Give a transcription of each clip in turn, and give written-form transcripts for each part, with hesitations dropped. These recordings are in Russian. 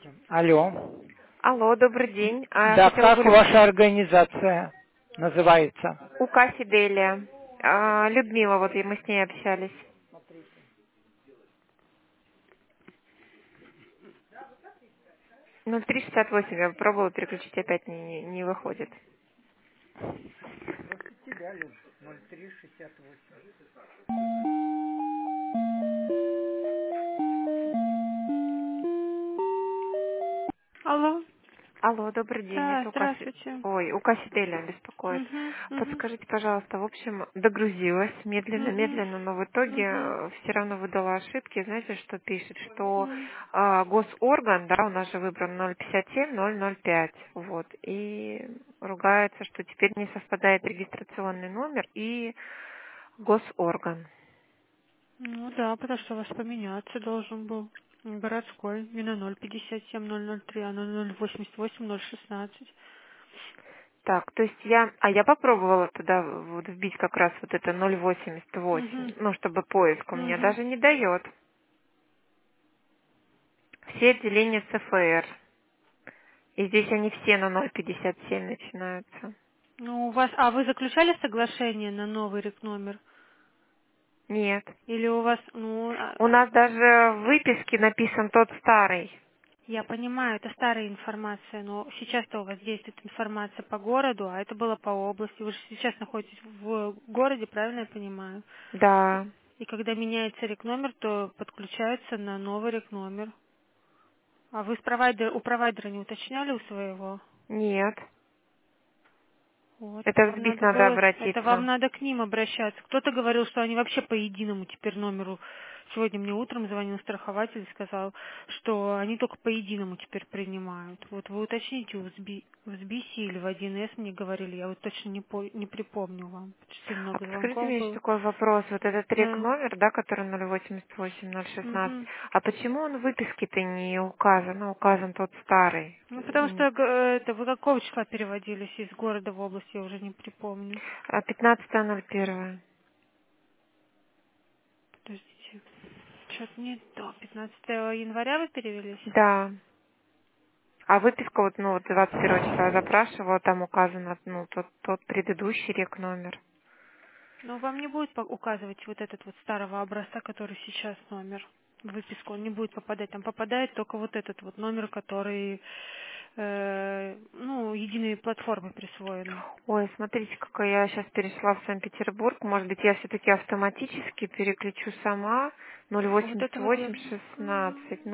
Алло. Алло, добрый день. Да, Хотела как бы ваша организация называется? УК Фиделия. Людмила, вот и мы с ней общались. 0368, я пробовала переключить, опять не выходит. Просто тебя, Люд, 0368. Алло. Алло, добрый день, Да, это здравствуйте. УК Фиделия беспокоит. Угу, угу, Подскажите, пожалуйста, в общем, догрузилась угу, медленно, но в итоге угу, все равно выдала ошибки. Знаете, что пишет? Что угу. госорган, да, у нас же выбран 057-005, вот, и ругается, что теперь не совпадает регистрационный номер и госорган. Ну да, потому что у вас поменяться должен был. Городской. Не на 057-003, а на 088-016. Так, то есть я попробовала туда вот вбить как раз вот это 088, Угу, ну, чтобы поиск у меня угу. даже не дает. Все отделения ЦФР. И здесь они все на 057 начинаются. Ну, у вас, а вы заключали соглашение на новый рекномер? Нет. Или у вас, У нас даже в выписке написан тот старый. я понимаю, это старая информация, но сейчас-то у вас действует информация по городу, а это было по области. Вы же сейчас находитесь в городе, правильно я понимаю? Да. И когда меняется рекномер, то подключается на новый рекномер. А вы у провайдера не уточняли у своего? Нет. Вот, Это в СБИС надо это вам обратиться. надо к ним обращаться. Кто-то говорил, что они вообще по единому теперь номеру. Сегодня мне утром звонил страхователь и сказал, что они только по единому теперь принимают. Вот вы уточните в СБИСе или в 1С мне говорили, я вот точно не припомню вам. Очень А много подскажите звонков мне еще было. такой вопрос. Вот этот рек Да. номер, да, который 088-016, Мгм. а почему он в выписке-то не указан, а указан тот старый? Ну, потому что это вы какого числа переводились из города в область, я уже не припомню. 15.01. Подождите. Что-то не то. 15 января вы перевелись? Да. А выписка вот, ну, вот 21 числа я запрашивала, там указан, ну, тот предыдущий рек номер. Но вам не будет указывать вот этот вот старого образца, который сейчас номер в выписку. Он не будет попадать. Там попадает только вот этот вот номер, который, единой платформы присвоенный. Ой, смотрите, какая я сейчас перешла в Санкт-Петербург. Может быть, я все-таки автоматически переключу сама. Вот это вот я... 08816.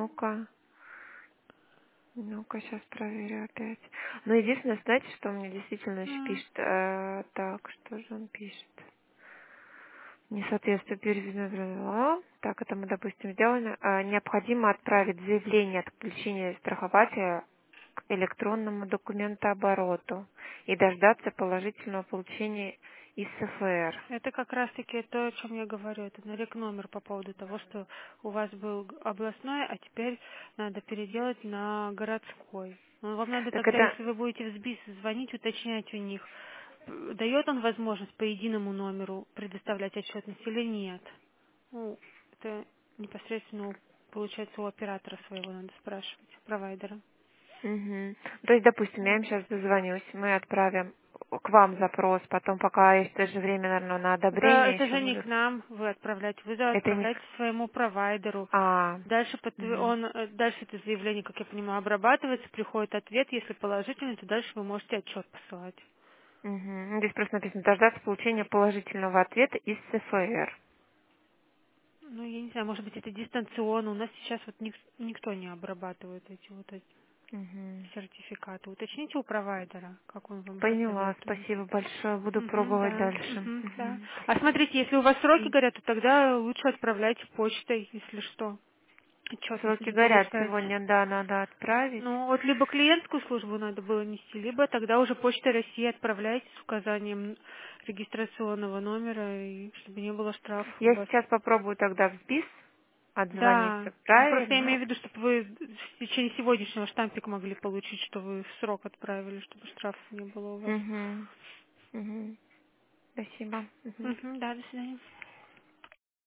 Ну-ка, сейчас проверю опять. Но единственное, знаете, что он мне действительно еще пишет? Так, что же он пишет? Несоответствие переведено. Так, это мы, допустим, сделали. Необходимо отправить заявление от отключения страхователя к электронному документообороту и дождаться положительного получения из СФР. Это как раз-таки то, о чем я говорю. Это на рекномер по поводу того, что у вас был областной, а теперь надо переделать на городской. Ну, вам надо Так тогда, это... если вы будете в СБИС звонить, уточнять у них, дает он возможность по единому номеру предоставлять отчетность или нет. Ну, это непосредственно, получается, у оператора своего надо спрашивать, провайдера. Мгм. То есть, допустим, я им сейчас дозвонюсь, мы отправим к вам запрос, потом пока есть в то же время, наверное, на одобрение Это еще же не к будет. нам вы отправляете, вы Это не... отправляете своему провайдеру. А, Дальше, мгм. дальше это заявление, как я понимаю, обрабатывается, приходит ответ, если положительный, то дальше вы можете отчет посылать. Мгм. Ну, здесь просто написано дождаться получения положительного ответа из СФР. Ну, я не знаю, может быть, это дистанционно. У нас сейчас вот никто не обрабатывает эти Мгм. сертификаты. Уточните у провайдера, как он вам Поняла, посоветует. спасибо большое, буду Мгм, пробовать да, дальше. мгм, да. Мгм. А Спасибо. смотрите, если у вас сроки горят, то тогда лучше отправляйте почтой, если что. Отчетность Сроки не горят получаете. сегодня, да, надо отправить. Ну, вот либо клиентскую службу надо было нести, либо тогда уже Почта России отправляйте с указанием регистрационного номера, и чтобы не было штрафов у Я вас. сейчас попробую тогда в БИС Да, отзвониться, ну, просто я имею правильно? в виду, чтобы вы в течение сегодняшнего штампик могли получить, что вы в срок отправили, чтобы штрафов не было у вас. Угу. Угу. Спасибо. Мгм. Мгм, да, до свидания.